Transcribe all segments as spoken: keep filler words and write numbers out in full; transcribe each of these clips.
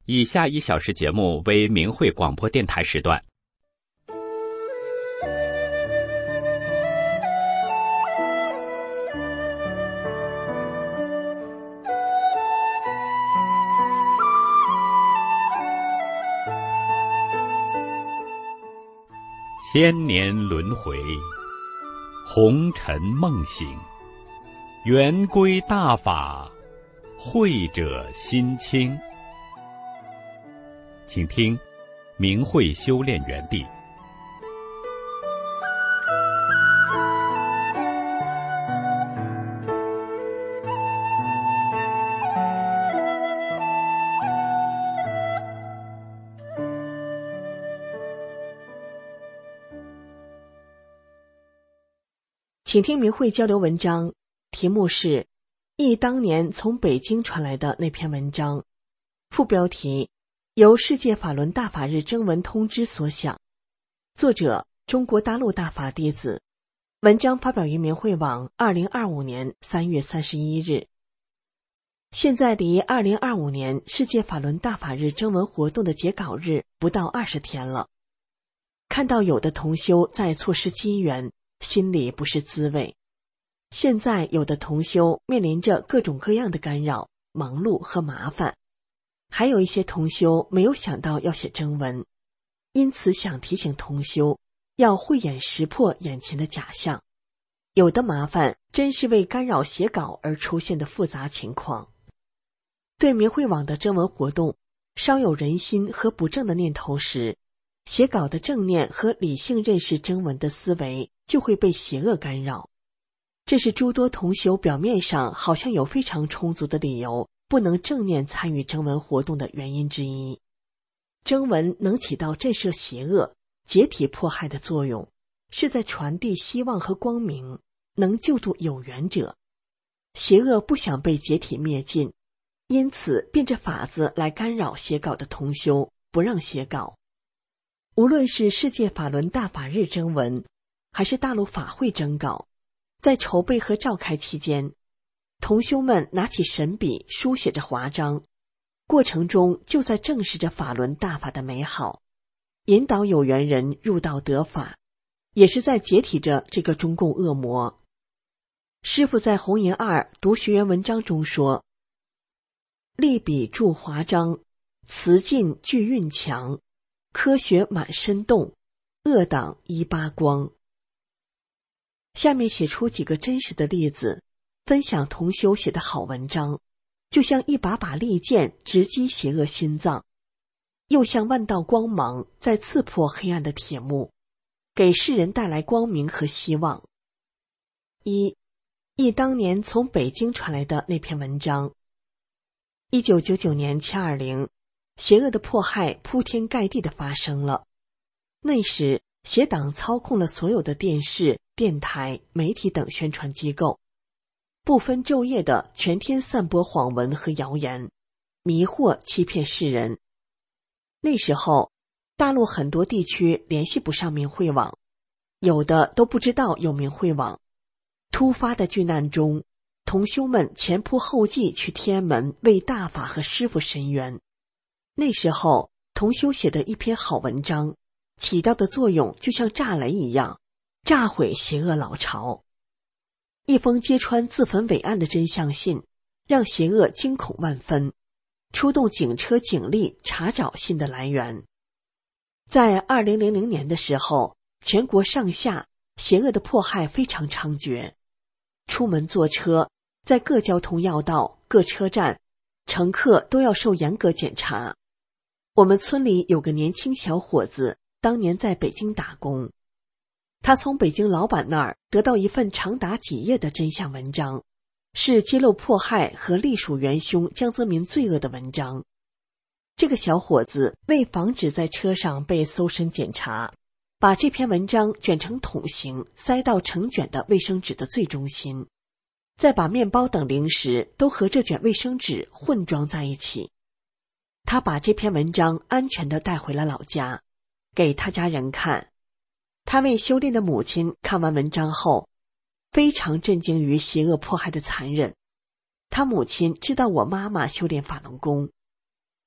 以下一小时节目为明慧广播电台时段。千年轮回，红尘梦醒，圆归大法，慧者心清。请听明慧修炼园地。 请听明慧交流文章，题目是忆当年从北京传来的那篇文章，副标题由世界法轮大法日征文通知所想，作者中国大陆大法弟子，文章发表于明慧网二零二五年三月三十一日。现在离二零二五年世界法轮大法日征文活动的截稿日不到二十天了，看到有的同修在错失机缘，心里不是滋味。现在有的同修面临着各种各样的干扰、忙碌和麻烦，还有一些同修没有想到要写征文，因此想提醒同修要慧眼识破眼前的假象，有的麻烦真是为干扰写稿而出现的复杂情况。对明慧网的征文活动稍有人心和不正的念头时，写稿的正念和理性认识征文的思维就会被邪恶干扰，这是诸多同修表面上好像有非常充足的理由不能正面参与征文活动的原因之一。征文能起到震慑邪恶、解体迫害的作用，是在传递希望和光明，能救度有缘者。邪恶不想被解体灭尽，因此变着法子来干扰写稿的同修，不让写稿。无论是世界法轮大法日征文，还是大陆法会征稿，在筹备和召开期间，同修们拿起神笔书写着华章，过程中就在证实着法轮大法的美好，引导有缘人入道得法，也是在解体着这个中共恶魔。师父在红岩二读学员文章中说，立笔著华章，词劲具韵强，科学满身动，恶党一扒光。下面写出几个真实的例子，分享同修写的好文章，就像一把把利剑直击邪恶心脏，又像万道光芒在刺破黑暗的铁幕，给世人带来光明和希望。一，忆当年从北京传来的那篇文章。一九九九年七二零，邪恶的迫害铺天盖地地发生了。那时邪党操控了所有的电视、电台、媒体等宣传机构，不分昼夜地全天散播谎文和谣言，迷惑欺骗世人。那时候大陆很多地区联系不上明慧网，有的都不知道有明慧网。突发的巨难中，同修们前仆后继去天安门为大法和师父伸冤。那时候同修写的一篇好文章，起到的作用就像炸雷一样，炸毁邪恶老巢。一封揭穿自焚伟案的真相信，让邪恶惊恐万分，出动警车警力查找信的来源。在二零零零年的时候，全国上下邪恶的迫害非常猖獗，出门坐车，在各交通要道、各车站，乘客都要受严格检查。我们村里有个年轻小伙子，当年在北京打工，他从北京老板那儿得到一份长达几页的真相文章，是揭露迫害和隶属元凶江泽民罪恶的文章。这个小伙子为防止在车上被搜身检查，把这篇文章卷成桶形，塞到成卷的卫生纸的最中心，再把面包等零食都和这卷卫生纸混装在一起。他把这篇文章安全地带回了老家，给他家人看。他为修炼的母亲看完文章后，非常震惊于邪恶迫害的残忍。他母亲知道我妈妈修炼法轮功，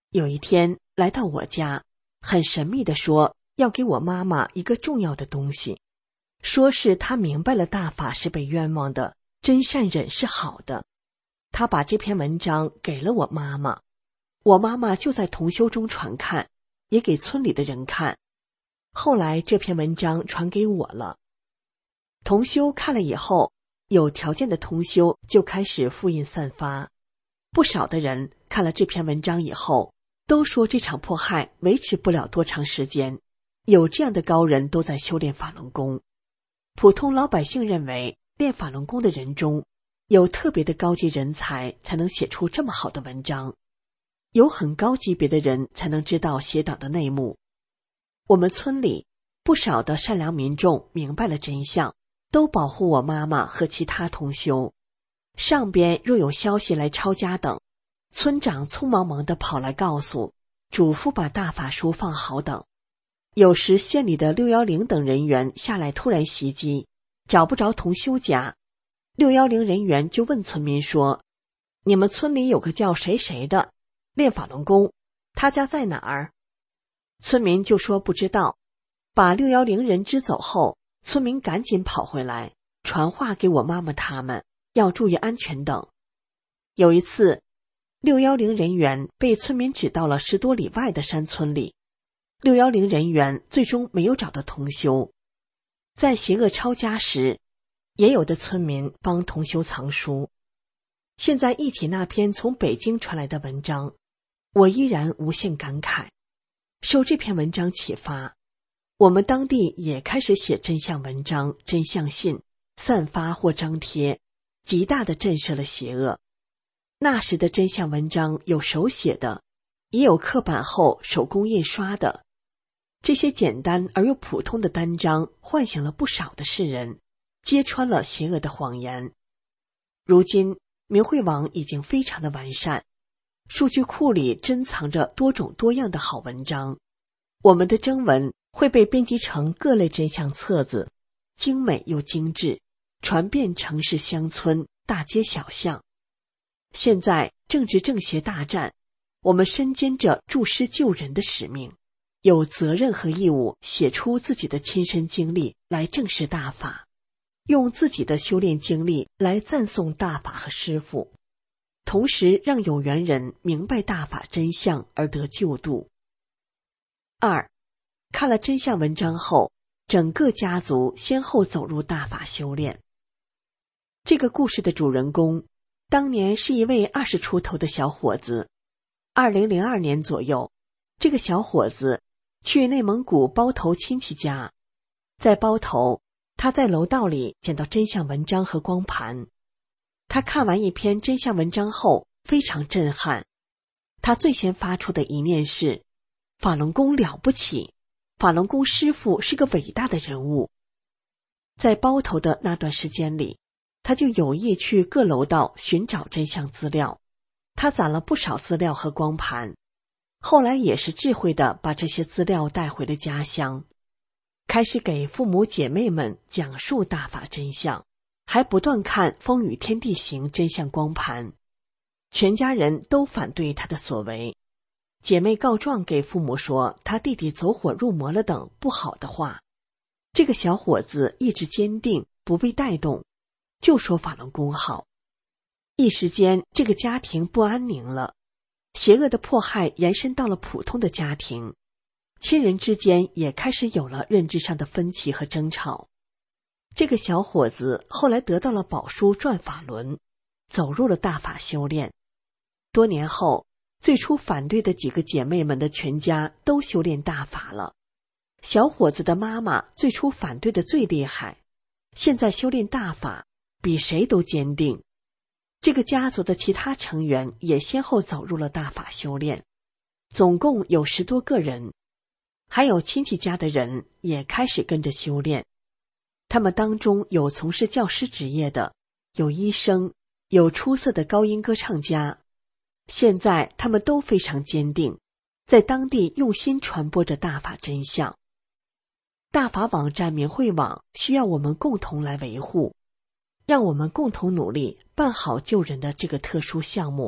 有一天来到我家，很神秘地说要给我妈妈一个重要的东西，说是他明白了大法是被冤枉的，真善忍是好的。他把这篇文章给了我妈妈，我妈妈就在同修中传看，也给村里的人看。后来这篇文章传给我了，同修看了以后，有条件的同修就开始复印散发。不少的人看了这篇文章以后，都说这场迫害维持不了多长时间，有这样的高人都在修炼法轮功。普通老百姓认为练法轮功的人中有特别的高级人才才能写出这么好的文章，有很高级别的人才能知道邪党的内幕。我们村里不少的善良民众明白了真相，都保护我妈妈和其他同修。上边若有消息来抄家等，村长匆忙忙地跑来告诉，嘱咐把大法书放好等。有时县里的六一零等人员下来突然袭击，找不着同修家，六一零人员就问村民说，你们村里有个叫谁谁的练法轮功，他家在哪儿？村民就说不知道。把六一零人支走后，村民赶紧跑回来传话给我妈妈他们，要注意安全等。有一次六一零人员被村民指到了十多里外的山村里，六一零人员最终没有找到同修。在邪恶抄家时，也有的村民帮同修藏书。现在忆起那篇从北京传来的文章，我依然无限感慨。受这篇文章启发，我们当地也开始写真相文章、真相信，散发或张贴，极大地震慑了邪恶。那时的真相文章有手写的，也有刻版后手工印刷的。这些简单而又普通的单张唤醒了不少的世人，揭穿了邪恶的谎言。如今明慧网已经非常的完善，数据库里珍藏着多种多样的好文章，我们的征文会被编辑成各类真相册子，精美又精致，传遍城市乡村大街小巷。现在正值正邪大战，我们身兼着助师救人的使命，有责任和义务写出自己的亲身经历来证实大法，用自己的修炼经历来赞颂大法和师父，同时让有缘人明白大法真相而得救度。二，看了真相文章后，整个家族先后走入大法修炼。这个故事的主人公当年是一位二十出头的小伙子。二零零二年左右，这个小伙子去内蒙古包头亲戚家，在包头，他在楼道里捡到真相文章和光盘。他看完一篇真相文章后非常震撼，他最先发出的一念是，法轮功了不起，法轮功师父是个伟大的人物。在包头的那段时间里，他就有意去各楼道寻找真相资料，他攒了不少资料和光盘，后来也是智慧地把这些资料带回了家乡，开始给父母姐妹们讲述大法真相，还不断看《风雨天地行》真相光盘。全家人都反对他的所为，姐妹告状给父母说他弟弟走火入魔了等不好的话。这个小伙子意志坚定，不被带动，就说法轮功好。一时间这个家庭不安宁了，邪恶的迫害延伸到了普通的家庭，亲人之间也开始有了认知上的分歧和争吵。这个小伙子后来得到了宝书转法轮，走入了大法修炼。多年后，最初反对的几个姐妹们的全家都修炼大法了。小伙子的妈妈最初反对的最厉害，现在修炼大法比谁都坚定。这个家族的其他成员也先后走入了大法修炼，总共有十多个人，还有亲戚家的人也开始跟着修炼。他们当中有从事教师职业的，有医生，有出色的高音歌唱家。现在他们都非常坚定，在当地用心传播着大法真相。大法网站明慧网需要我们共同来维护，让我们共同努力办好救人的这个特殊项目，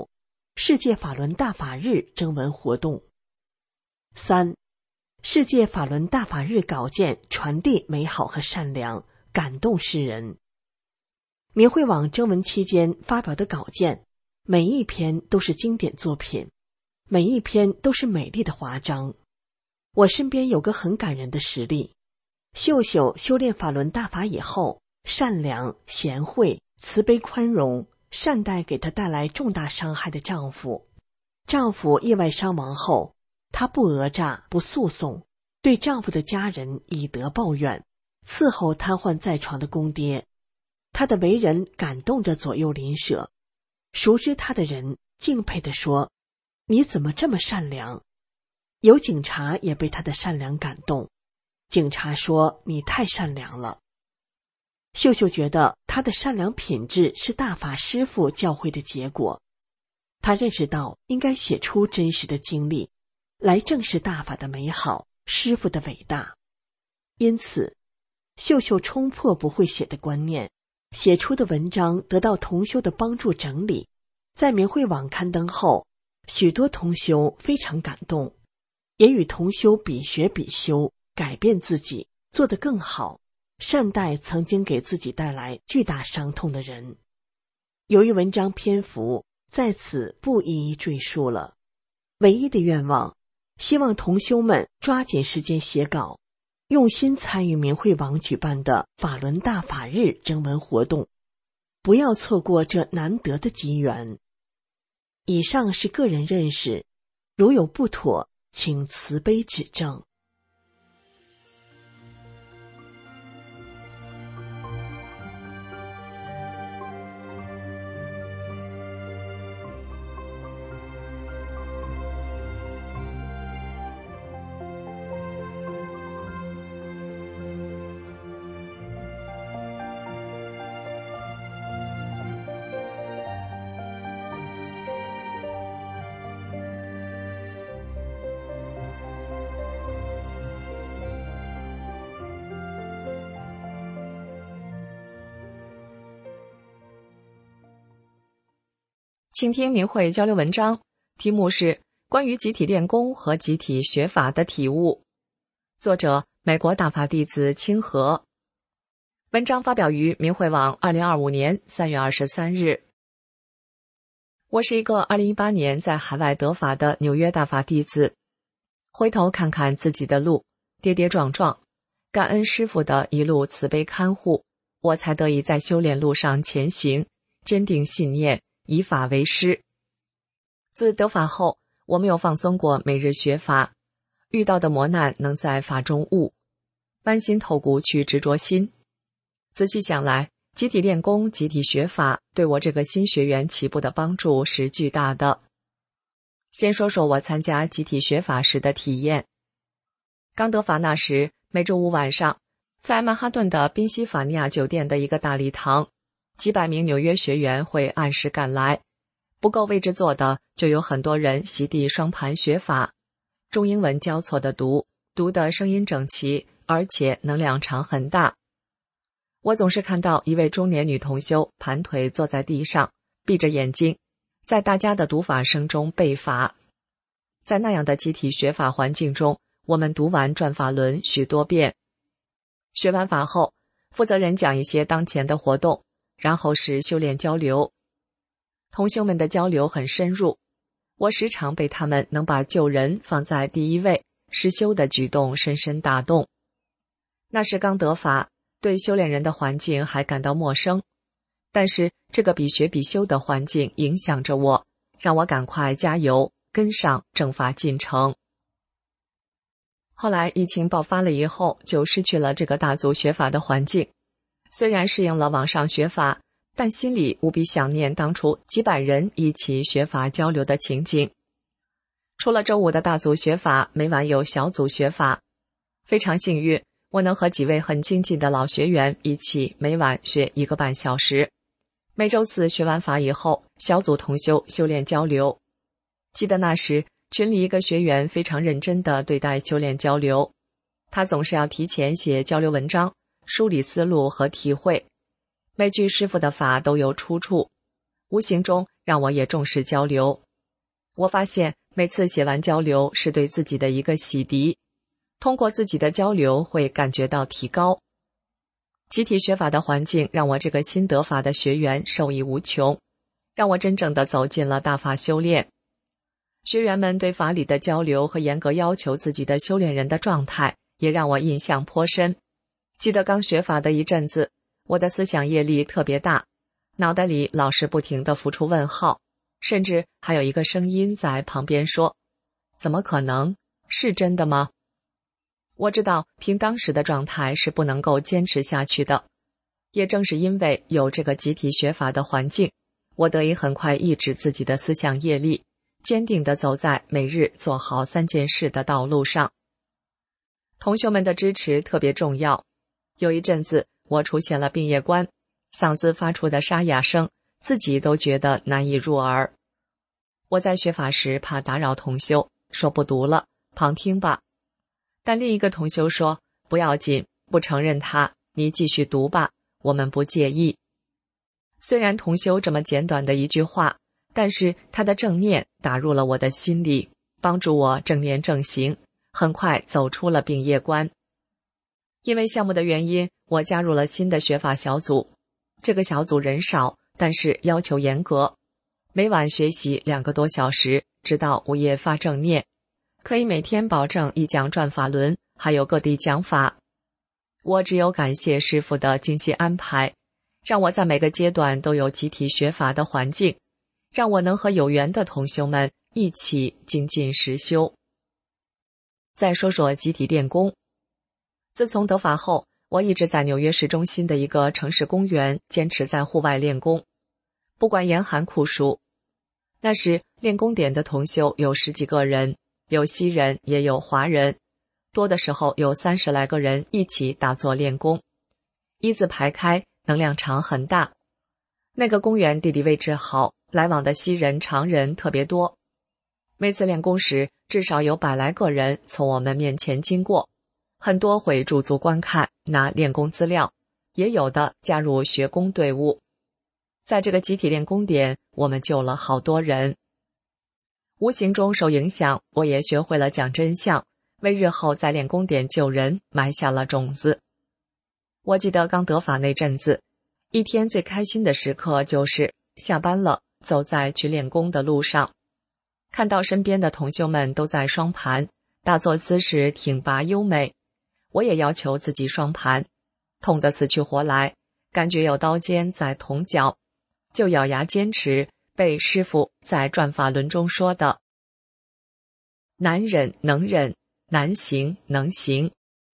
世界法轮大法日征文活动。三、世界法轮大法日稿件传递美好和善良，感动世人。明慧网征文期间发表的稿件，每一篇都是经典作品，每一篇都是美丽的华章。我身边有个很感人的实例，秀秀修炼法轮大法以后，善良、贤惠、慈悲宽容，善待给她带来重大伤害的丈夫。丈夫意外伤亡后，她不讹诈，不诉讼，对丈夫的家人以德报怨，伺候瘫痪在床的公爹。她的为人感动着左右邻舍，熟知她的人敬佩地说：“你怎么这么善良？”有警察也被她的善良感动，警察说：“你太善良了。”秀秀觉得她的善良品质是大法师父教诲的结果，她认识到应该写出真实的经历，来证实大法的美好，师父的伟大。因此，秀秀冲破不会写的观念，写出的文章得到同修的帮助整理，在明慧网刊登后，许多同修非常感动，也与同修比学比修，改变自己，做得更好，善待曾经给自己带来巨大伤痛的人。由于文章篇幅，在此不一一赘述了。唯一的愿望，希望同修们抓紧时间写稿，用心参与明慧网举办的法轮大法日征文活动，不要错过这难得的机缘。以上是个人认识，如有不妥，请慈悲指正。 请听明慧交流文章，题目是关于集体练功和集体学法的体悟，作者美国大法弟子清河。文章发表于明慧网二零二五年三月二十三日。我是一个二零一八年在海外得法的纽约大法弟子，回头看看自己的路，跌跌撞撞，感恩师父的一路慈悲看护，我才得以在修炼路上前行，坚定信念，以法为师。自得法后，我没有放松过每日学法，遇到的磨难能在法中悟，剜心透骨去执着心。仔细想来，集体练功、集体学法对我这个新学员起步的帮助是巨大的。先说说我参加集体学法时的体验。刚得法那时，每周五晚上，在曼哈顿的宾夕法尼亚酒店的一个大礼堂，几百名纽约学员会按时赶来，不够位置坐的就有很多人席地双盘学法，中英文交错的读，读的声音整齐，而且能量场很大。我总是看到一位中年女同修盘腿坐在地上，闭着眼睛，在大家的读法声中背法。在那样的集体学法环境中，我们读完转法轮许多遍。学完法后，负责人讲一些当前的活动，然后是修炼交流。同修们的交流很深入，我时常被他们能把救人放在第一位，实修的举动深深打动。那时刚得法，对修炼人的环境还感到陌生，但是这个比学比修的环境影响着我，让我赶快加油，跟上正法进程。后来疫情爆发了以后，就失去了这个大族学法的环境。虽然适应了网上学法，但心里无比想念当初几百人一起学法交流的情景。除了周五的大组学法，每晚有小组学法。非常幸运，我能和几位很亲近的老学员一起每晚学一个半小时。每周四学完法以后，小组同修修炼交流。记得那时群里一个学员非常认真地对待修炼交流，他总是要提前写交流文章，梳理思路和体会，每句师父的法都有出处，无形中让我也重视交流。 我发现每次写完交流是对自己的一个洗涤，通过自己的交流会感觉到提高。集体学法的环境让我这个新得法的学员受益无穷，让我真正的走进了大法修炼。学员们对法理的交流和严格要求自己的修炼人的状态，也让我印象颇深。记得刚学法的一阵子，我的思想业力特别大，脑袋里老是不停地浮出问号，甚至还有一个声音在旁边说：怎么可能？是真的吗？我知道凭当时的状态是不能够坚持下去的，也正是因为有这个集体学法的环境，我得以很快抑制自己的思想业力，坚定地走在每日做好三件事的道路上。同学们的支持特别重要。有一阵子我出现了病叶关，嗓子发出的沙哑声，自己都觉得难以入耳。我在学法时怕打扰同修，说不读了，旁听吧。但另一个同修说，不要紧，不承认他，你继续读吧，我们不介意。虽然同修这么简短的一句话，但是他的正念打入了我的心里，帮助我正念正行，很快走出了病业关。因为项目的原因，我加入了新的学法小组。这个小组人少，但是要求严格，每晚学习两个多小时，直到午夜发正念，可以每天保证一讲转法轮，还有各地讲法。我只有感谢师父的精心安排，让我在每个阶段都有集体学法的环境，让我能和有缘的同修们一起精进实修。再说说集体练功。自从得法后，我一直在纽约市中心的一个城市公园坚持在户外练功，不管严寒酷暑。那时练功点的同修有十几个人，有西人也有华人，多的时候有三十来个人一起打坐练功，一字排开，能量场很大。那个公园地理位置好，来往的西人常人特别多。每次练功时，至少有百来个人从我们面前经过，很多会驻足观看，拿练功资料，也有的加入学功队伍。在这个集体练功点，我们救了好多人。无形中受影响，我也学会了讲真相，为日后在练功点救人埋下了种子。我记得刚得法那阵子，一天最开心的时刻就是下班了，走在去练功的路上，看到身边的同修们都在双盘，打坐姿势挺拔优美，我也要求自己双盘，痛得死去活来，感觉有刀尖在捅脚，就咬牙坚持被师父在转法轮中说的难忍能忍，难行能行。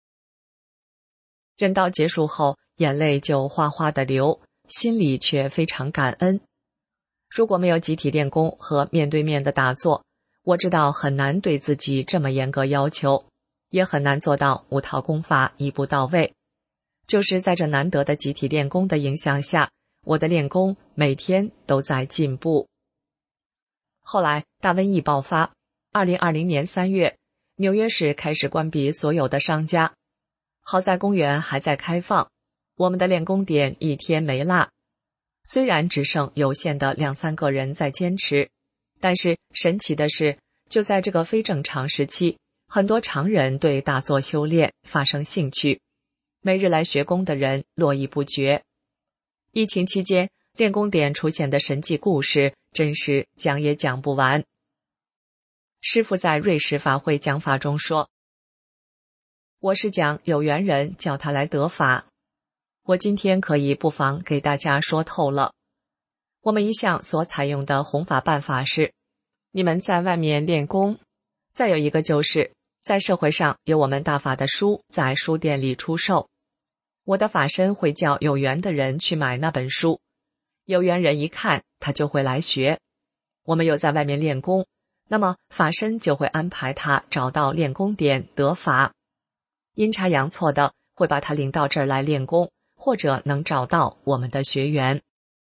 忍到结束后，眼泪就哗哗地流，心里却非常感恩。如果没有集体练功和面对面的打坐，我知道很难对自己这么严格要求，也很难做到五套功法一步到位。就是在这难得的集体练功的影响下，我的练功每天都在进步。后来大瘟疫爆发，二零二零年三月，纽约市开始关闭所有的商家。好在公园还在开放，我们的练功点一天没落。虽然只剩有限的两三个人在坚持，但是神奇的是，就在这个非正常时期，很多常人对打坐修炼发生兴趣，每日来学功的人络绎不绝。疫情期间，练功点出现的神迹故事真是讲也讲不完。师父在瑞士法会讲法中说，我是讲有缘人叫他来得法，我今天可以不妨给大家说透了。我们一向所采用的弘法办法是，你们在外面练功，再有一个就是在社会上有我们大法的书在书店里出售，我的法身会叫有缘的人去买那本书，有缘人一看他就会来学。我们有在外面练功，那么法身就会安排他找到练功点得法，阴差阳错的会把他领到这儿来练功，或者能找到我们的学员。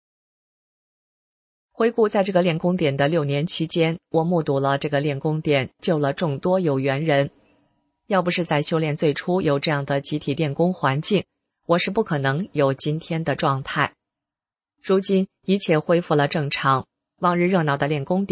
回顾在这个练功点的六年期间，我目睹了这个练功点救了众多有缘人。要不是在修炼最初有这样的集体练功环境，我是不可能有今天的状态。如今一切恢复了正常，往日热闹的练功点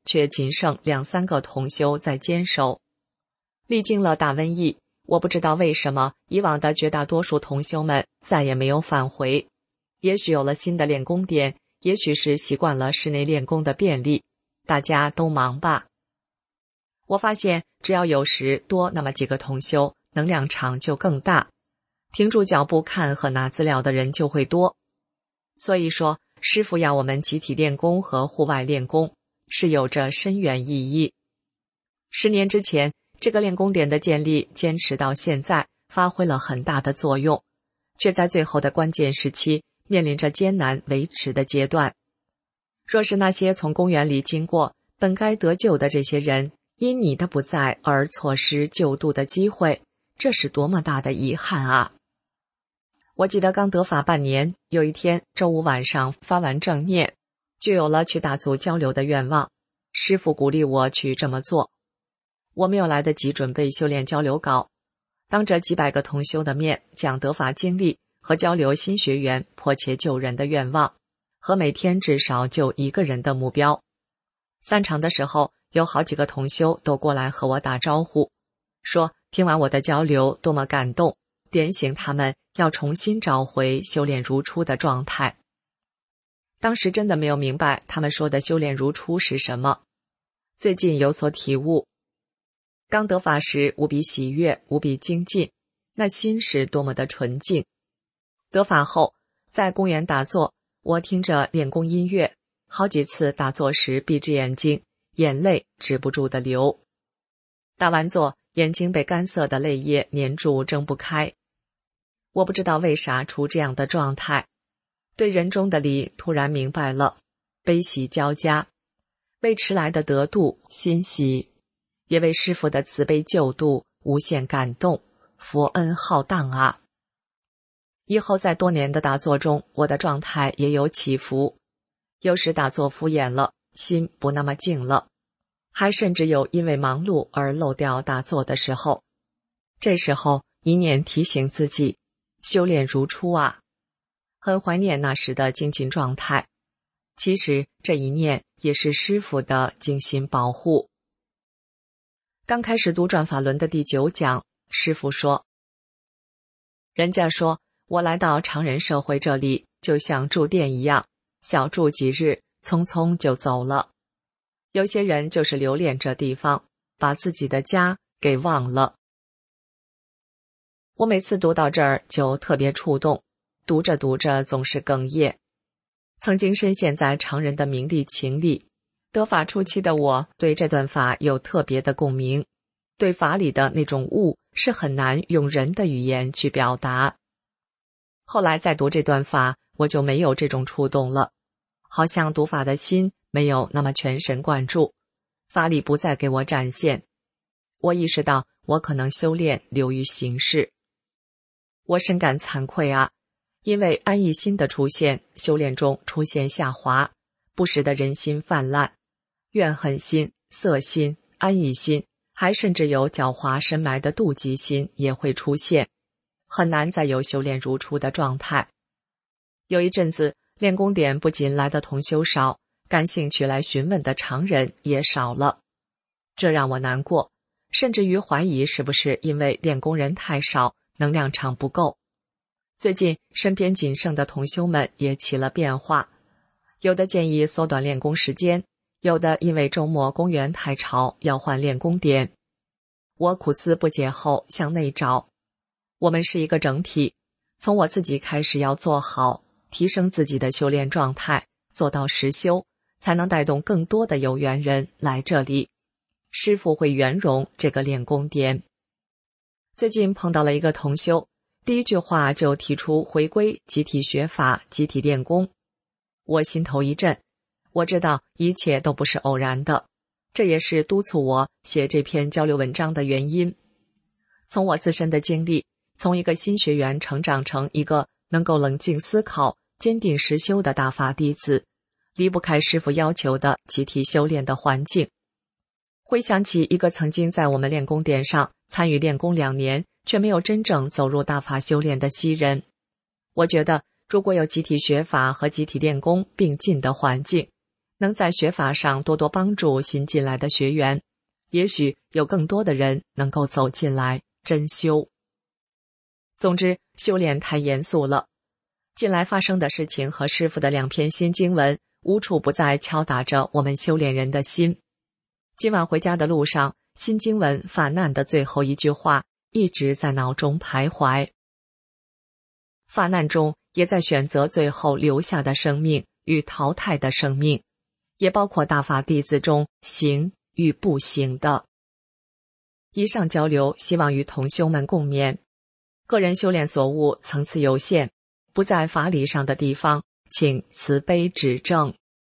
却仅剩两三个同修在坚守。历经了大瘟疫，我不知道为什么以往的绝大多数同修们再也没有返回。也许有了新的练功点，也许是习惯了室内练功的便利，大家都忙吧。我发现只要有时多那么几个同修，能量场就更大，停住脚步看和拿资料的人就会多。所以说，师父要我们集体练功和户外练功是有着深远意义。十年之前，这个练功点的建立坚持到现在，发挥了很大的作用，却在最后的关键时期面临着艰难维持的阶段。若是那些从公园里经过本该得救的这些人，因你的不在而错失救度的机会，这是多么大的遗憾啊！我记得刚得法半年，有一天周五晚上发完正念，就有了去大组交流的愿望。师父鼓励我去这么做。我没有来得及准备修炼交流稿，当着几百个同修的面讲得法经历和交流新学员迫切救人的愿望，和每天至少救一个人的目标。散场的时候，有好几个同修都过来和我打招呼，说听完我的交流多么感动，点醒他们要重新找回修炼如初的状态。当时真的没有明白他们说的修炼如初是什么，最近有所体悟。刚得法时无比喜悦，无比精进，那心是多么的纯净。得法后，在公园打坐，我听着练功音乐，好几次打坐时闭着眼睛，眼泪止不住的流。打完坐，眼睛被干涩的泪液粘住，睁不开。我不知道为啥出这样的状态，对人中的理突然明白了，悲喜交加，为迟来的得度欣喜，也为师父的慈悲救度无限感动，佛恩浩荡啊！以后在多年的打坐中，我的状态也有起伏，有时打坐敷衍了，心不那么静了，还甚至有因为忙碌而漏掉打坐的时候。这时候一念提醒自己，修炼如初啊，很怀念那时的精进状态。其实这一念也是师父的精心保护。刚开始读转法轮的第九讲，师父说，人家说我来到常人社会这里就像住店一样，小住几日，匆匆就走了。有些人就是留恋这地方，把自己的家给忘了。我每次读到这儿就特别触动，读着读着总是哽咽。曾经深陷在常人的名利情里，得法初期的我对这段法有特别的共鸣，对法理的那种悟是很难用人的语言去表达。后来再读这段法，我就没有这种触动了，好像读法的心没有那么全神贯注，法理不再给我展现。我意识到我可能修炼流于形式。我深感惭愧啊，因为安逸心的出现，修炼中出现下滑，不时的人心泛滥，怨恨心、色心、安逸心，还甚至有狡猾深埋的妒忌心也会出现，很难再有修炼如初的状态。有一阵子练功点不仅来的同修少，感兴趣来询问的常人也少了，这让我难过，甚至于怀疑是不是因为练功人太少，能量场不够。最近身边仅剩的同修们也起了变化，有的建议缩短练功时间，有的因为周末公园太吵要换练功点。我苦思不解后向内找，我们是一个整体，从我自己开始要做好，提升自己的修炼状态，做到实修，才能带动更多的有缘人来这里，师父会圆融这个练功点。最近碰到了一个同修，第一句话就提出回归集体学法、集体练功。我心头一震，我知道一切都不是偶然的，这也是督促我写这篇交流文章的原因。从我自身的经历，从一个新学员成长成一个能够冷静思考、坚定实修的大法弟子，离不开师父要求的集体修炼的环境。回想起一个曾经在我们练功点上参与练功两年，却没有真正走入大法修炼的西人，我觉得如果有集体学法和集体练功并进的环境， 能在学法上多多帮助新进来的学员，也许有更多的人能够走进来真修。总之，修炼太严肃了。近来发生的事情和师父的两篇新经文，无处不在敲打着我们修炼人的心。今晚回家的路上，新经文法难的最后一句话一直在脑中徘徊。法难中也在选择最后留下的生命与淘汰的生命，也包括大法弟子中行与不行的。以上交流希望与同修们共勉，个人修炼所悟层次有限，不在法理上的地方，请慈悲指正。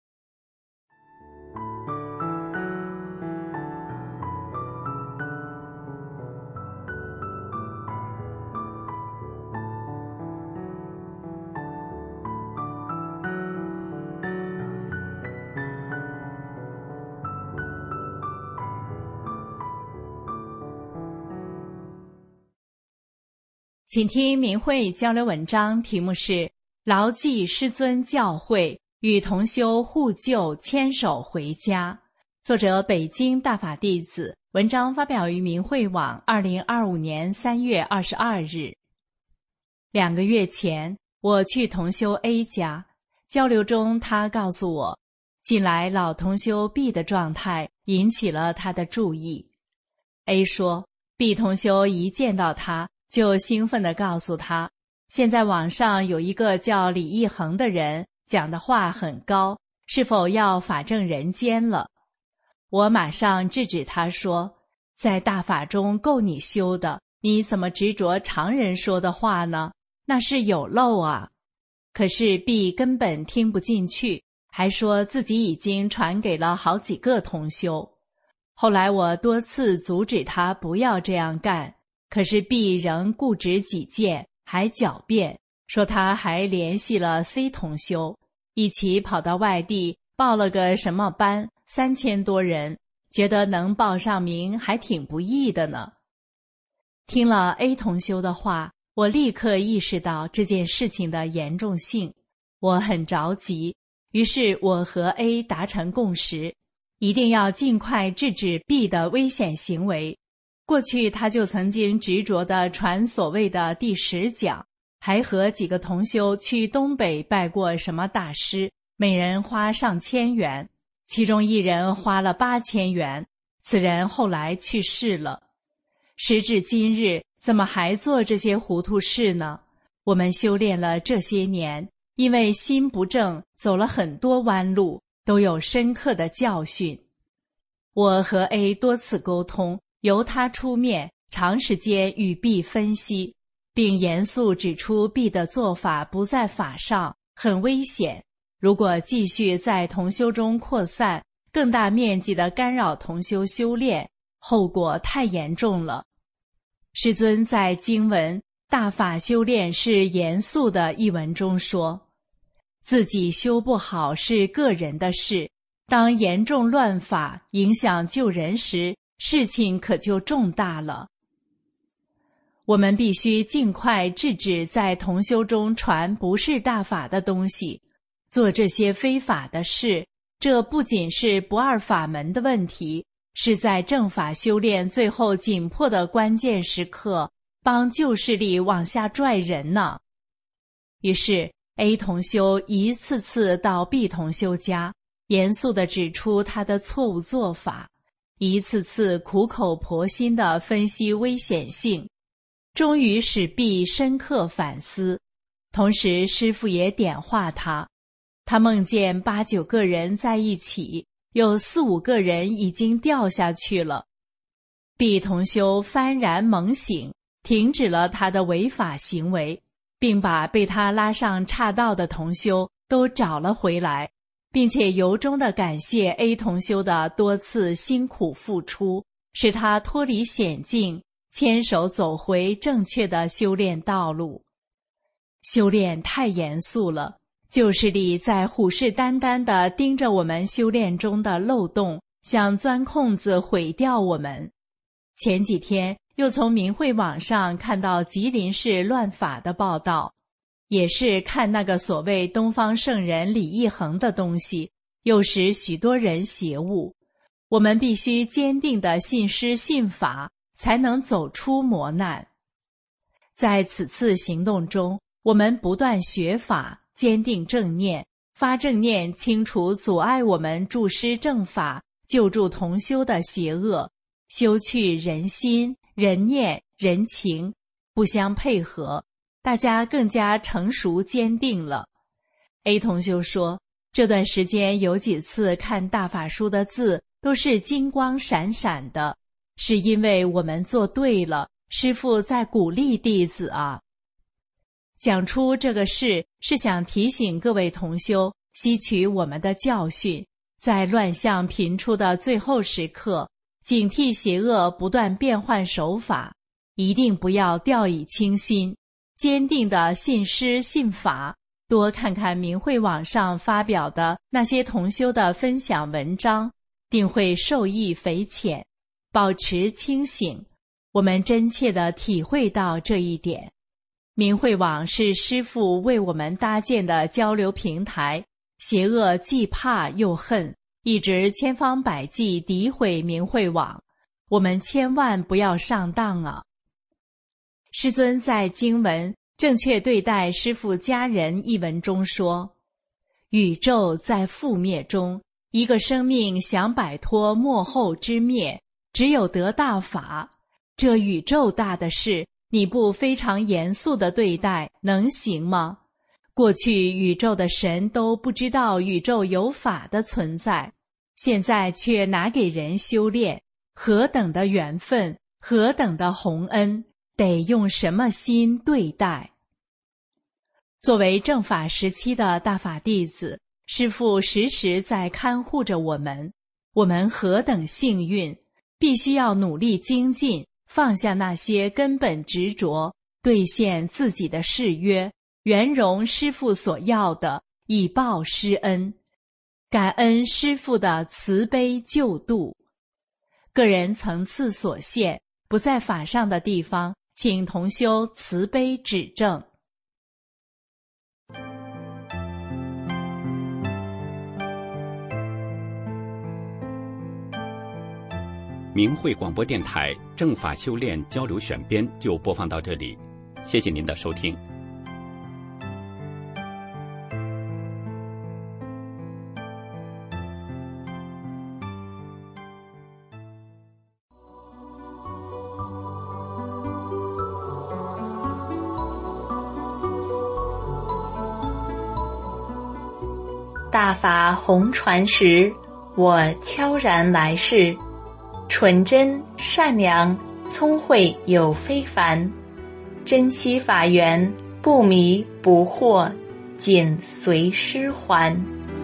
请听明慧交流文章，题目是牢记师尊教诲，与同修互救牵手回家。作者北京大法弟子，文章发表于明慧网二零二五年三月二十二日。两个月前，我去同修 A 家，交流中他告诉我，近来老同修 B 的状态引起了他的注意。A 说 B 同修一见到他就兴奋地告诉他，现在网上有一个叫李义恒的人，讲的话很高，是否要法正人间了？我马上制止他说，在大法中够你修的，你怎么执着常人说的话呢？那是有漏啊。可是 B 根本听不进去，还说自己已经传给了好几个同修。后来我多次阻止他不要这样干，可是 B 仍固执己见，还狡辩，说他还联系了 C 同修，一起跑到外地报了个什么班，三千多人，觉得能报上名还挺不易的呢。听了 A 同修的话，我立刻意识到这件事情的严重性，我很着急，于是我和 A 达成共识，一定要尽快制止 B 的危险行为。过去他就曾经执着地传所谓的第十讲，还和几个同修去东北拜过什么大师，每人花上千元，其中一人花了八千元，此人后来去世了。时至今日，怎么还做这些糊涂事呢？我们修炼了这些年，因为心不正，走了很多弯路，都有深刻的教训。我和 A 多次沟通，由他出面，长时间与 B 分析，并严肃指出 B 的做法不在法上，很危险。如果继续在同修中扩散，更大面积地干扰同修修炼，后果太严重了。师尊在经文《大法修炼是严肃的》一文中说，自己修不好是个人的事，当严重乱法影响救人时，事情可就重大了。我们必须尽快制止在同修中传不是大法的东西，做这些非法的事，这不仅是不二法门的问题，是在正法修炼最后紧迫的关键时刻，帮旧势力往下拽人呢。于是 A 同修一次次到 B 同修家，严肃地指出他的错误做法，一次次苦口婆心地分析危险性，终于使 B 深刻反思。同时师父也点化他，他梦见八九个人在一起，有四五个人已经掉下去了。 B 同修幡然猛醒，停止了他的违法行为，并把被他拉上岔道的同修都找了回来，并且由衷地感谢 A 同修的多次辛苦付出，使他脱离险境，牵手走回正确的修炼道路。修炼太严肃了，旧势力在虎视眈眈地盯着我们修炼中的漏洞，想钻空子毁掉我们。前几天又从明慧网上看到吉林市乱法的报道，也是看那个所谓东方圣人李义恒的东西， 诱使许多人邪误。我们必须坚定地信师信法，才能走出磨难。在此次行动中，我们不断学法，坚定正念，发正念，清除阻碍我们助师正法、救助同修的邪恶，修去人心、人念、人情，互相配合，大家更加成熟坚定了。A 同修说，这段时间有几次看大法书的字都是金光闪闪的，是因为我们做对了，师父在鼓励弟子啊。讲出这个事是想提醒各位同修吸取我们的教训，在乱象频出的最后时刻，警惕邪恶不断变换手法，一定不要掉以轻心，坚定的信师信法，多看看明慧网上发表的那些同修的分享文章，定会受益匪浅。保持清醒，我们真切地体会到这一点。明慧网是师父为我们搭建的交流平台，邪恶既怕又恨，一直千方百计诋毁明慧网，我们千万不要上当啊！师尊在经文《正确对待师父家人》一文中说，宇宙在覆灭中，一个生命想摆脱末后之灭，只有得大法。这宇宙大的事，你不非常严肃地对待，能行吗？过去宇宙的神都不知道宇宙有法的存在，现在却拿给人修炼，何等的缘分，何等的洪恩，得用什么心对待？作为正法时期的大法弟子，师父时时在看护着我们，我们何等幸运，必须要努力精进，放下那些根本执着，兑现自己的誓约，圆融师父所要的，以报师恩，感恩师父的慈悲救度。个人层次所限，不在法上的地方，请同修慈悲指正。 明慧广播电台正法修炼交流选编就播放到这里，谢谢您的收听。 大法红传时，我悄然来世，纯真善良聪慧有非凡，珍惜法缘，不迷不惑，紧随师还。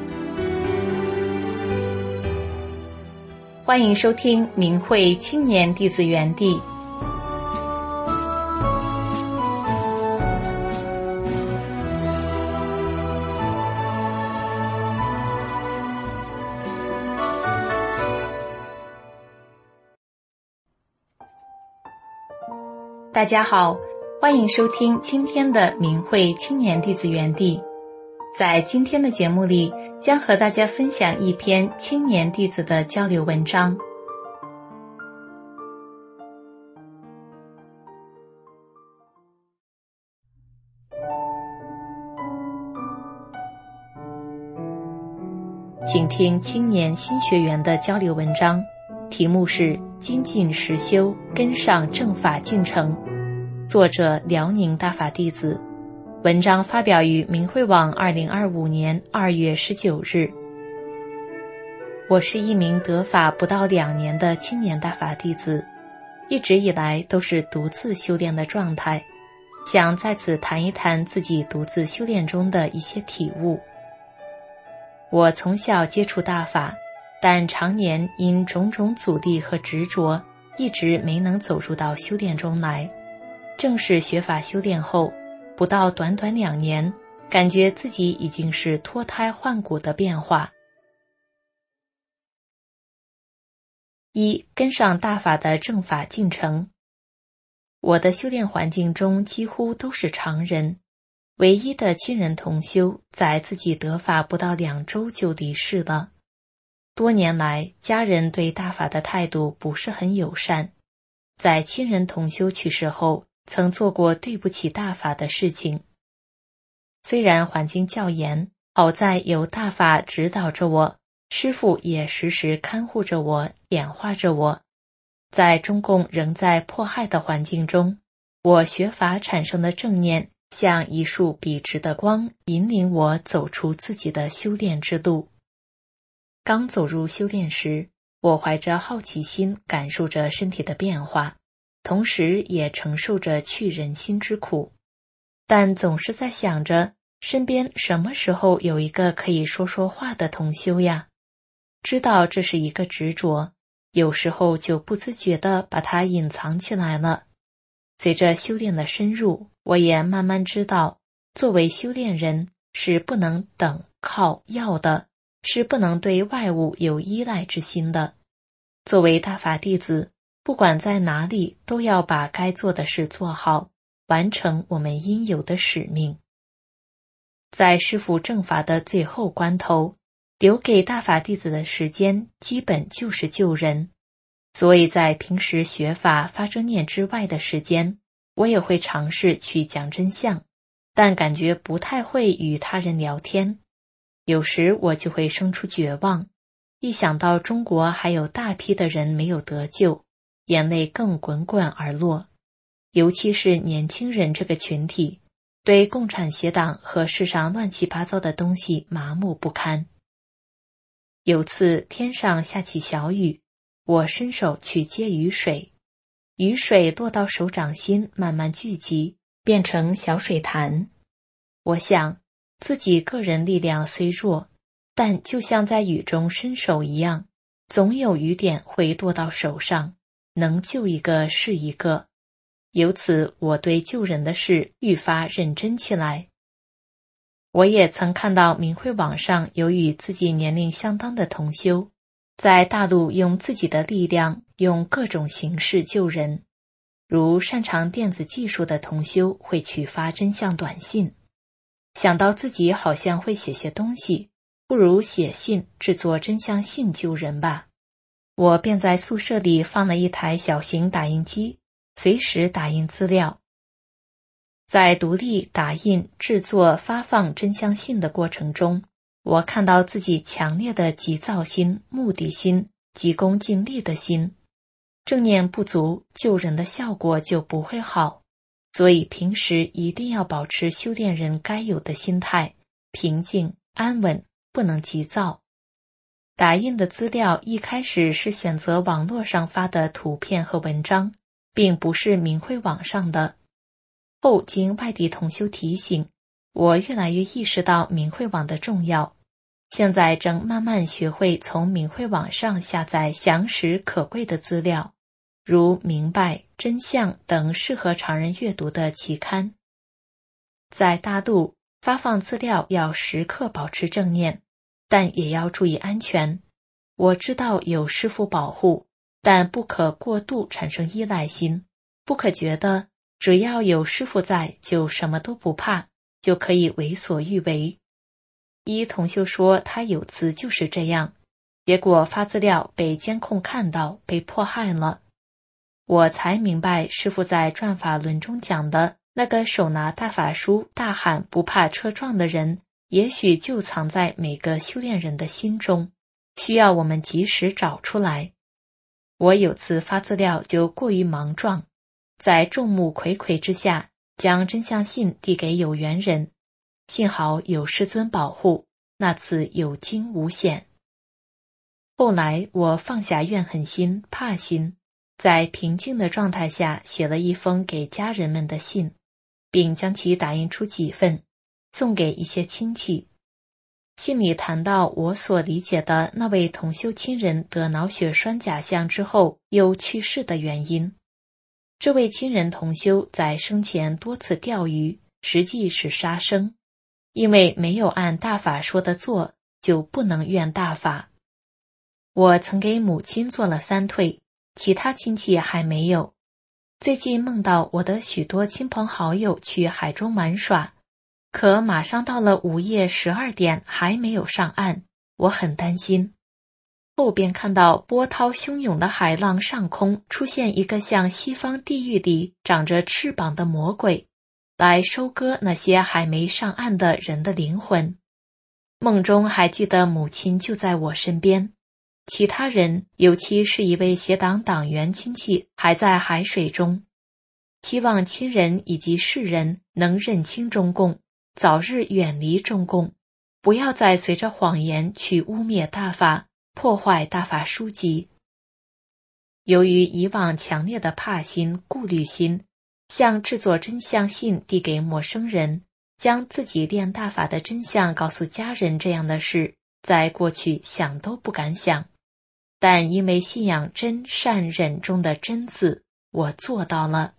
欢迎收听明慧青年弟子园地。大家好，欢迎收听今天的明慧青年弟子园地。在今天的节目里，将和大家分享一篇青年弟子的交流文章。请听青年新学员的交流文章，题目是精进实修，跟上正法进程。作者辽宁大法弟子，文章发表于明慧网二零二五年二月十九日。我是一名得法不到两年的青年大法弟子，一直以来都是独自修炼的状态，想在此谈一谈自己独自修炼中的一些体悟。我从小接触大法，但常年因种种阻力和执着，一直没能走入到修炼中来。正式学法修炼后，不到短短两年，感觉自己已经是脱胎换骨的变化。一、跟上大法的正法进程。我的修炼环境中几乎都是常人， 唯一的亲人同修在自己得法不到两周就离世了。多年来，家人对大法的态度不是很友善。在亲人同修去世后，曾做过对不起大法的事情。虽然环境较严，好在有大法指导着我，师父也时时看护着我，点化着我。在中共仍在迫害的环境中，我学法产生的正念像一束笔直的光，引领我走出自己的修炼之路。刚走入修炼时，我怀着好奇心感受着身体的变化，同时也承受着去人心之苦，但总是在想着身边什么时候有一个可以说说话的同修呀？知道这是一个执着，有时候就不自觉地把它隐藏起来了。随着修炼的深入，我也慢慢知道，作为修炼人是不能等靠要的，是不能对外物有依赖之心的。作为大法弟子，不管在哪里，都要把该做的事做好，完成我们应有的使命。在师父正法的最后关头，留给大法弟子的时间基本就是救人，所以在平时学法发正念之外的时间，我也会尝试去讲真相，但感觉不太会与他人聊天。有时我就会生出绝望，一想到中国还有大批的人没有得救，眼泪更滚滚而落。尤其是年轻人这个群体，对共产邪党和世上乱七八糟的东西麻木不堪。有次天上下起小雨，我伸手去接雨水，雨水落到手掌心，慢慢聚集，变成小水潭。我想，自己个人力量虽弱，但就像在雨中伸手一样，总有雨点会落到手上，能救一个是一个。由此，我对救人的事愈发认真起来。我也曾看到明慧网上有与自己年龄相当的同修，在大陆用自己的力量，用各种形式救人。如擅长电子技术的同修会去发真相短信，想到自己好像会写些东西，不如写信制作真相信救人吧。我便在宿舍里放了一台小型打印机，随时打印资料。在独立打印、制作、发放真相信的过程中，我看到自己强烈的急躁心、目的心、急功近利的心。正念不足，救人的效果就不会好，所以平时一定要保持修炼人该有的心态，平静、安稳，不能急躁。打印的资料一开始是选择网络上发的图片和文章，并不是明慧网上的。后经外地同修提醒，我越来越意识到明慧网的重要，现在正慢慢学会从明慧网上下载详实可贵的资料，如明白、真相等适合常人阅读的期刊。在大陆发放资料要时刻保持正念，但也要注意安全。我知道有师父保护，但不可过度产生依赖心，不可觉得只要有师父在就什么都不怕，就可以为所欲为。一同修说他有次就是这样，结果发资料被监控看到，被迫害了。我才明白师父在转法轮中讲的那个手拿大法书大喊不怕车撞的人，也许就藏在每个修炼人的心中，需要我们及时找出来。我有次发资料就过于莽撞，在众目睽睽之下将真相信递给有缘人，幸好有师尊保护，那次有惊无险。后来我放下怨恨心、怕心，在平静的状态下写了一封给家人们的信，并将其打印出几份，送给一些亲戚。信里谈到我所理解的那位同修亲人得脑血栓假象之后又去世的原因。这位亲人同修在生前多次钓鱼，实际是杀生，因为没有按大法说的做，就不能怨大法。我曾给母亲做了三退，其他亲戚还没有。最近梦到我的许多亲朋好友去海中玩耍， 可马上到了午夜十二点还没有上岸，我很担心。后边看到波涛汹涌的海浪上空出现一个像西方地狱里长着翅膀的魔鬼，来收割那些还没上岸的人的灵魂。梦中还记得母亲就在我身边，其他人，尤其是一位协党党员亲戚还在海水中。希望亲人以及世人能认清中共，早日远离中共，不要再随着谎言去污蔑大法，破坏大法书籍。由于以往强烈的怕心、顾虑心，像制作真相信递给陌生人，将自己练大法的真相告诉家人这样的事，在过去想都不敢想。但因为信仰真善忍中的真字，我做到了。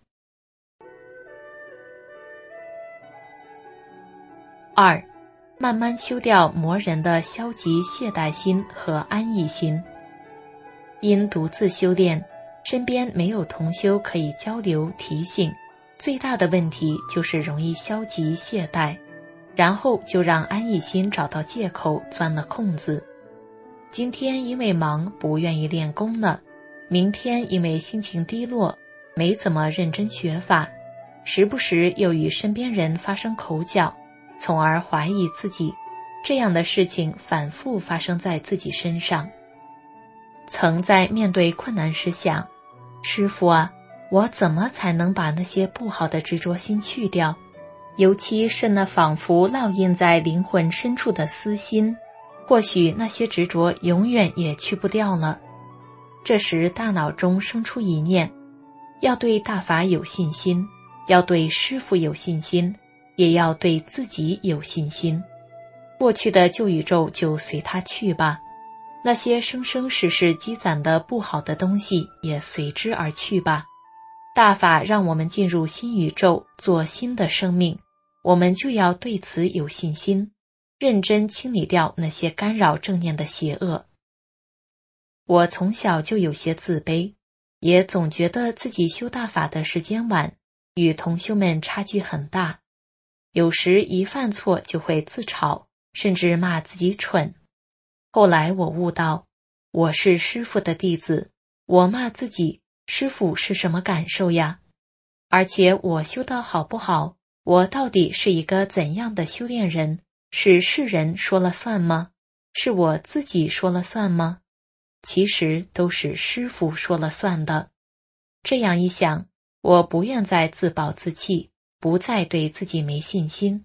二，慢慢修掉磨人的消极懈怠心和安逸心。因独自修炼，身边没有同修可以交流提醒，最大的问题就是容易消极懈怠，然后就让安逸心找到借口钻了空子。今天因为忙不愿意练功了，明天因为心情低落没怎么认真学法，时不时又与身边人发生口角，从而怀疑自己，这样的事情反复发生在自己身上。曾在面对困难时想，师父啊，我怎么才能把那些不好的执着心去掉？尤其是那仿佛烙印在灵魂深处的私心，或许那些执着永远也去不掉了。这时大脑中生出一念，要对大法有信心，要对师父有信心，也要对自己有信心。过去的旧宇宙就随它去吧，那些生生世世积攒的不好的东西也随之而去吧。大法让我们进入新宇宙，做新的生命，我们就要对此有信心，认真清理掉那些干扰正念的邪恶。我从小就有些自卑，也总觉得自己修大法的时间晚，与同修们差距很大。有时一犯错就会自嘲，甚至骂自己蠢。后来我悟到，我是师父的弟子，我骂自己，师父是什么感受呀？而且我修得好不好，我到底是一个怎样的修炼人？是世人说了算吗？是我自己说了算吗？其实都是师父说了算的。这样一想，我不愿再自暴自弃，不再对自己没信心。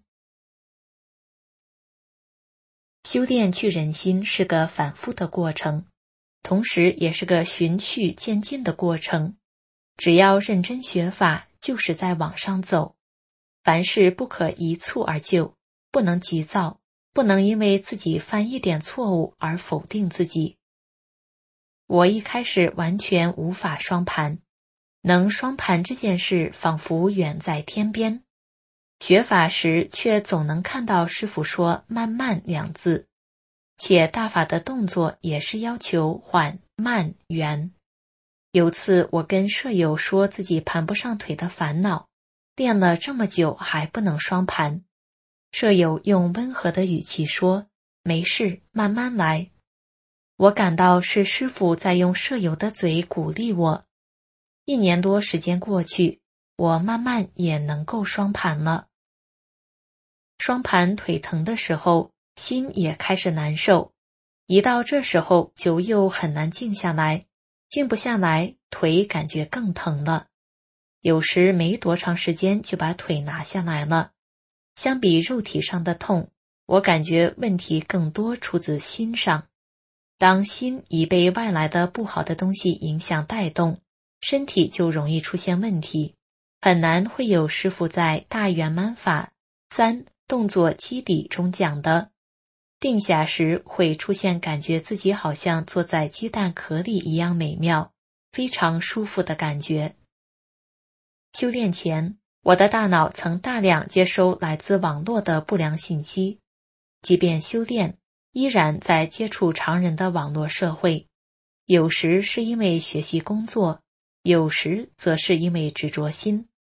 修炼去人心是个反复的过程，同时也是个循序渐进的过程。只要认真学法，就是在往上走。凡事不可一蹴而就，不能急躁，不能因为自己犯一点错误而否定自己。我一开始完全无法双盘，能双盘这件事仿佛远在天边。学法时却总能看到师父说慢慢两字，且大法的动作也是要求缓慢圆。有次我跟舍友说自己盘不上腿的烦恼，练了这么久还不能双盘。舍友用温和的语气说，没事，慢慢来。我感到是师父在用舍友的嘴鼓励我。一年多时间过去，我慢慢也能够双盘了。双盘腿疼的时候，心也开始难受，一到这时候就又很难静下来，静不下来，腿感觉更疼了。有时没多长时间就把腿拿下来了。相比肉体上的痛，我感觉问题更多出自心上。当心一被外来的不好的东西影响带动，身体就容易出现问题，很难会有师父在大圆满法三动作基底中讲的，定下时会出现感觉自己好像坐在鸡蛋壳里一样美妙，非常舒服的感觉。修炼前，我的大脑曾大量接收来自网络的不良信息，即便修炼，依然在接触常人的网络社会，有时是因为学习工作，有时则是因为执着心。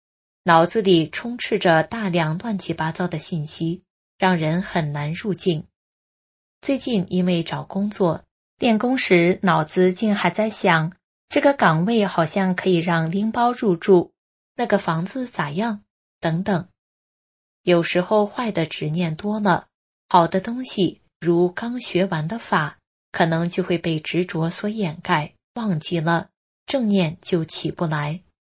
脑子里充斥着大量乱七八糟的信息，让人很难入境。最近因为找工作，练功时脑子竟还在想，这个岗位好像可以让拎包入住，那个房子咋样，等等。有时候坏的执念多了，好的东西如刚学完的法，可能就会被执着所掩盖，忘记了，正念就起不来。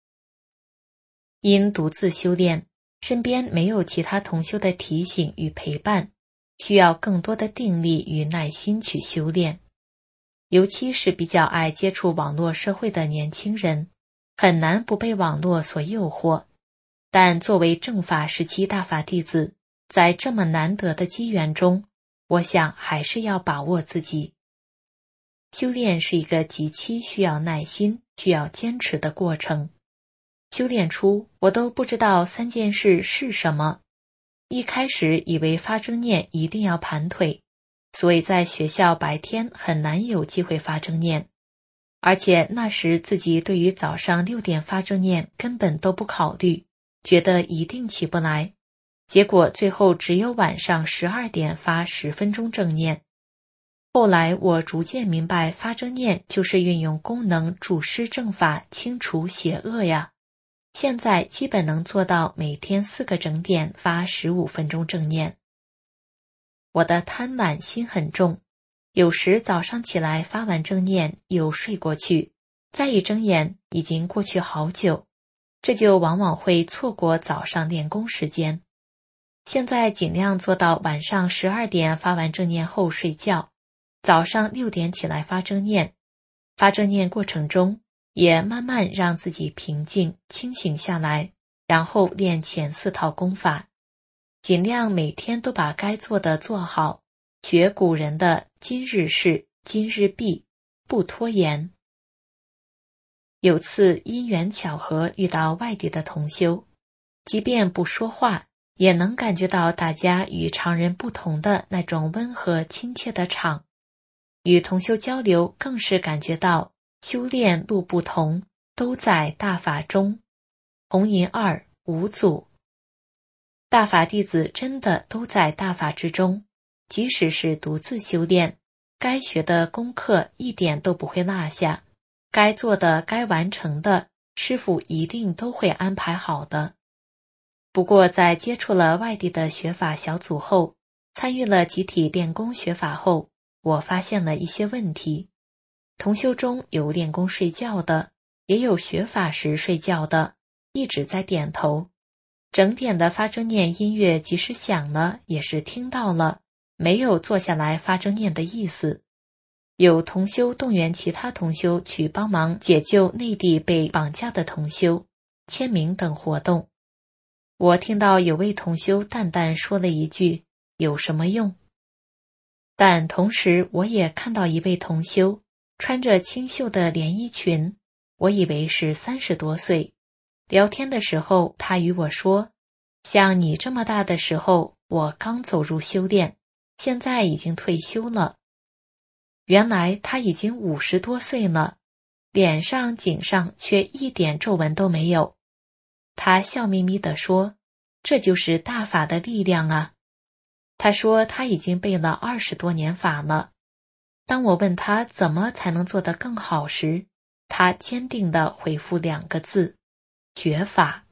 因独自修炼，身边没有其他同修的提醒与陪伴，需要更多的定力与耐心去修炼。尤其是比较爱接触网络社会的年轻人，很难不被网络所诱惑。但作为正法时期大法弟子，在这么难得的机缘中，我想还是要把握自己。修炼是一个极其需要耐心、需要坚持的过程。修炼初，我都不知道三件事是什么。一开始以为发正念一定要盘腿，所以在学校白天很难有机会发正念。而且那时自己对于早上六点发正念根本都不考虑，觉得一定起不来。结果最后只有晚上十二点发十分钟正念。后来我逐渐明白，发正念就是运用功能助施正法，清除邪恶呀。现在基本能做到每天四个整点发十五分钟正念。我的贪婪心很重，有时早上起来发完正念又睡过去，再一睁眼已经过去好久，这就往往会错过早上练功时间。现在尽量做到晚上十二点发完正念后睡觉，早上六点起来发正念。发正念过程中也慢慢让自己平静清醒下来，然后练前四套功法，尽量每天都把该做的做好，学古人的今日事今日毕，不拖延。有次因缘巧合遇到外地的同修，即便不说话，也能感觉到大家与常人不同的那种温和亲切的场。与同修交流更是感觉到修炼路不同，都在大法中。红银二五祖，大法弟子真的都在大法之中，即使是独自修炼，该学的功课一点都不会落下，该做的该完成的，师父一定都会安排好的。不过在接触了外地的学法小组后，参与了集体练功学法后，我发现了一些问题。同修中有练功睡觉的，也有学法时睡觉的，一直在点头。整点的发正念音乐即使响了，也是听到了，没有坐下来发正念的意思。有同修动员其他同修去帮忙解救内地被绑架的同修，签名等活动。我听到有位同修淡淡说了一句，有什么用？但同时我也看到一位同修穿着清秀的连衣裙，我以为是三十多岁。聊天的时候，他与我说，像你这么大的时候，我刚走入修炼，现在已经退休了。原来他已经五十多岁了，脸上颈上却一点皱纹都没有。他笑眯眯地说，这就是大法的力量啊。他说他已经背了二十多年法了。当我问他怎么才能做得更好时，他坚定地回复两个字，觉法。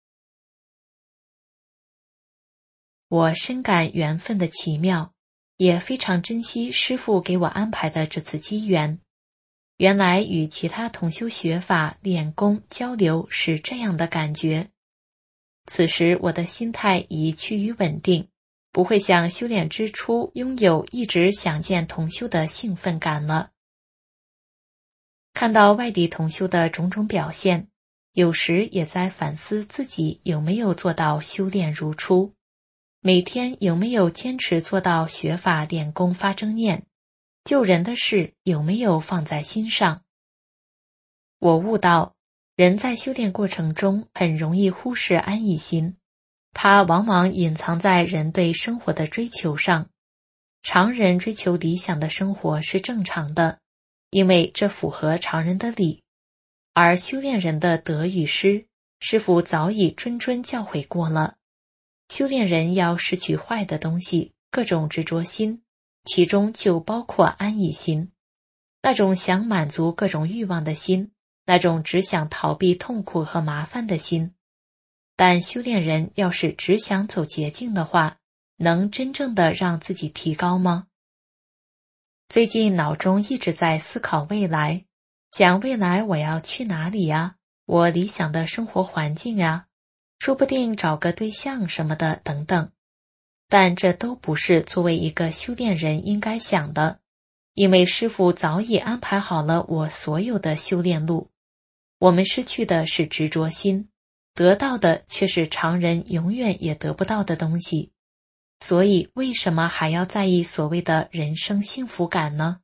我深感缘分的奇妙，也非常珍惜师父给我安排的这次机缘。原来与其他同修学法、练功、交流是这样的感觉。此时我的心态已趋于稳定，不会像修炼之初拥有一直想见同修的兴奋感了。看到外地同修的种种表现，有时也在反思自己有没有做到修炼如初，每天有没有坚持做到学法练功发正念，救人的事有没有放在心上。我悟到，人在修炼过程中很容易忽视安逸心，它往往隐藏在人对生活的追求上。常人追求理想的生活是正常的，因为这符合常人的理，而修炼人的得与失师父早已谆谆教诲过了，修炼人要失去坏的东西，各种执着心，其中就包括安逸心，那种想满足各种欲望的心，那种只想逃避痛苦和麻烦的心。但修炼人要是只想走捷径的话，能真正的让自己提高吗？最近脑中一直在思考未来，想未来我要去哪里呀？我理想的生活环境呀，说不定找个对象什么的等等。但这都不是作为一个修炼人应该想的，因为师父早已安排好了我所有的修炼路。我们失去的是执着心，得到的却是常人永远也得不到的东西。所以为什么还要在意所谓的人生幸福感呢？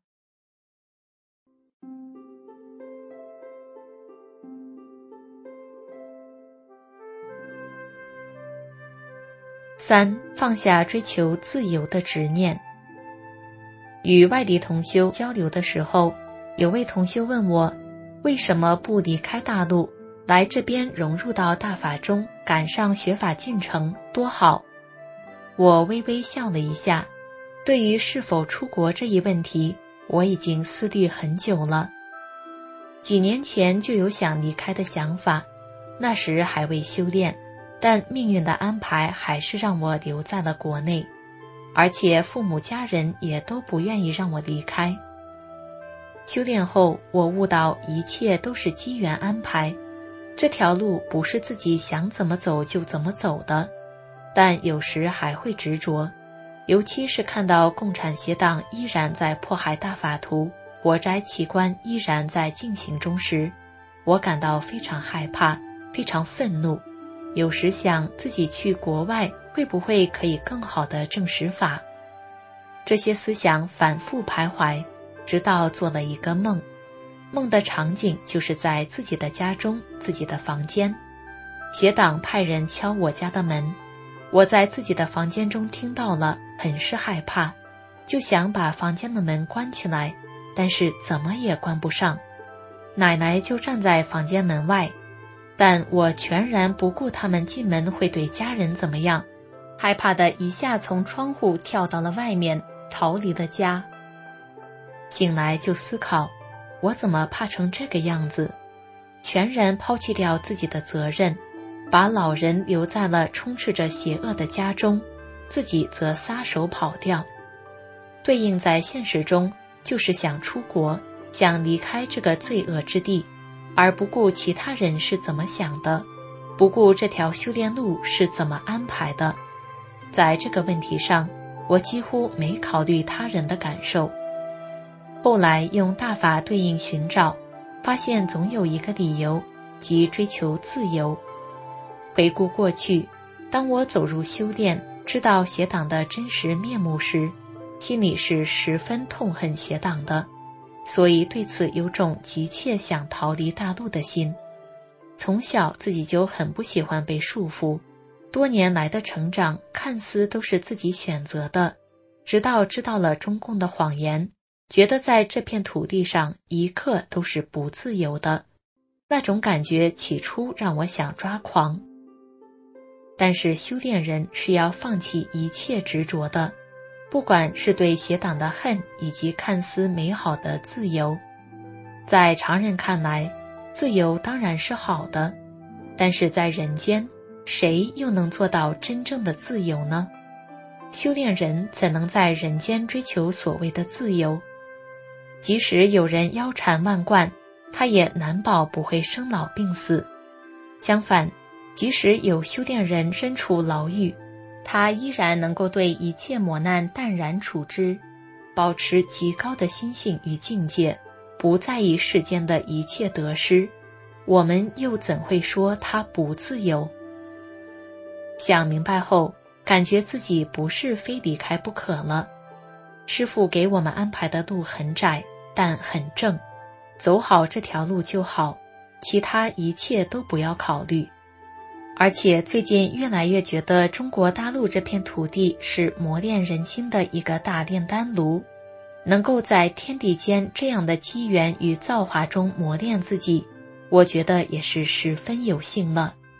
三、放下追求自由的执念。与外地同修交流的时候，有位同修问我，为什么不离开大陆，来这边融入到大法中，赶上学法进程，多好。我微微笑了一下，对于是否出国这一问题，我已经思虑很久了。几年前就有想离开的想法，那时还未修炼，但命运的安排还是让我留在了国内，而且父母家人也都不愿意让我离开。修炼后，我悟到一切都是机缘安排，这条路不是自己想怎么走就怎么走的，但有时还会执着，尤其是看到共产邪党依然在迫害大法徒，活摘奇观依然在进行中时，我感到非常害怕，非常愤怒。有时想自己去国外会不会可以更好的证实法。这些思想反复徘徊，直到做了一个梦。梦的场景就是在自己的家中，自己的房间。邪党派人敲我家的门，我在自己的房间中听到了，很是害怕，就想把房间的门关起来，但是怎么也关不上。奶奶就站在房间门外，但我全然不顾他们进门会对家人怎么样，害怕的一下从窗户跳到了外面，逃离了家。醒来就思考，我怎么怕成这个样子？全然抛弃掉自己的责任，把老人留在了充斥着邪恶的家中，自己则撒手跑掉。对应在现实中，就是想出国，想离开这个罪恶之地，而不顾其他人是怎么想的，不顾这条修炼路是怎么安排的。在这个问题上，我几乎没考虑他人的感受。后来用大法对应寻找，发现总有一个理由，即追求自由。回顾过去，当我走入修炼，知道邪党的真实面目时，心里是十分痛恨邪党的，所以对此有种急切想逃离大陆的心。从小自己就很不喜欢被束缚，多年来的成长看似都是自己选择的，直到知道了中共的谎言，觉得在这片土地上一刻都是不自由的，那种感觉起初让我想抓狂。但是修炼人是要放弃一切执着的，不管是对邪党的恨，以及看似美好的自由。在常人看来，自由当然是好的，但是在人间，谁又能做到真正的自由呢？修炼人怎能在人间追求所谓的自由？即使有人腰缠万贯，他也难保不会生老病死。相反，即使有修炼人身处牢狱，他依然能够对一切磨难淡然处之，保持极高的心性与境界，不在意世间的一切得失。我们又怎会说他不自由？想明白后，感觉自己不是非离开不可了。师父给我们安排的路很窄，但很正，走好这条路就好，其他一切都不要考虑。而且最近越来越觉得中国大陆这片土地是磨练人心的一个大炼丹炉，能够在天地间这样的机缘与造化中磨练自己，我觉得也是十分有幸了。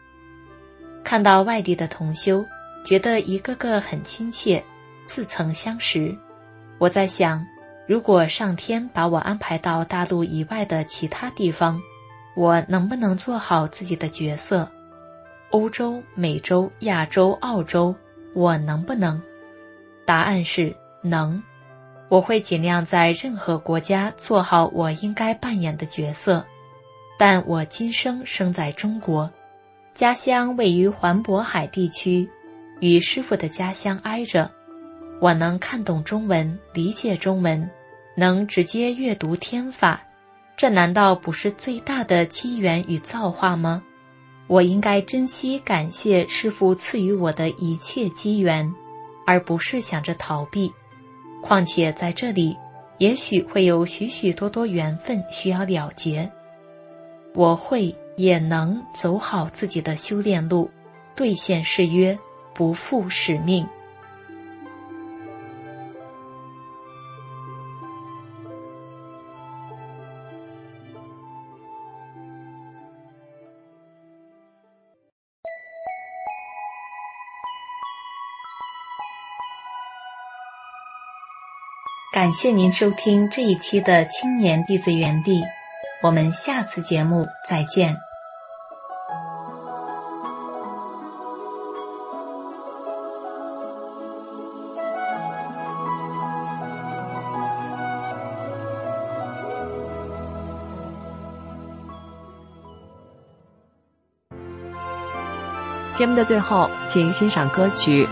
看到外地的同修，觉得一个个很亲切，似曾相识。我在想，如果上天把我安排到大陆以外的其他地方，我能不能做好自己的角色？欧洲、美洲、亚洲、澳洲，我能不能？答案是能。我会尽量在任何国家做好我应该扮演的角色。但我今生生在中国，家乡位于环渤海地区，与师父的家乡挨着。我能看懂中文，理解中文，能直接阅读天法，这难道不是最大的机缘与造化吗？我应该珍惜感谢师父赐予我的一切机缘，而不是想着逃避。况且在这里，也许会有许许多多缘分需要了结。我会也能走好自己的修炼路，兑现誓约，不负使命。感谢您收听这一期的青年弟子园地，我们下次节目再见。 节目的最后，请欣赏歌曲。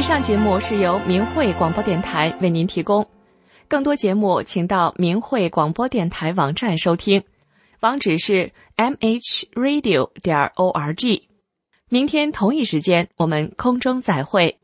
上节目是由明慧广播电台为您提供，更多节目请到明慧广播电台网站收听，网址是 m h radio 点 org。明天同一时间我们空中再会。